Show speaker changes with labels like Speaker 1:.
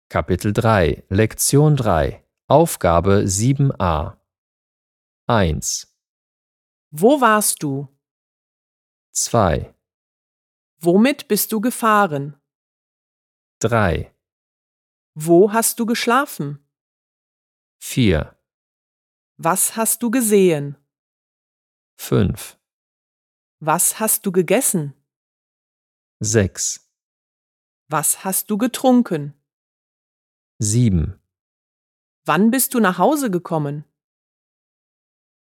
Speaker 1: Kapitel 3, Lektion 3, Aufgabe 7a. 1,
Speaker 2: Wo warst du?
Speaker 1: 2,
Speaker 2: Womit bist du gefahren?
Speaker 1: 3,
Speaker 2: Wo hast du geschlafen?
Speaker 1: 4,
Speaker 2: Was hast du gesehen?
Speaker 1: 5,
Speaker 2: Was hast du gegessen?
Speaker 1: 6,
Speaker 2: Was hast du getrunken?
Speaker 1: 7.
Speaker 2: Wann bist du nach Hause gekommen?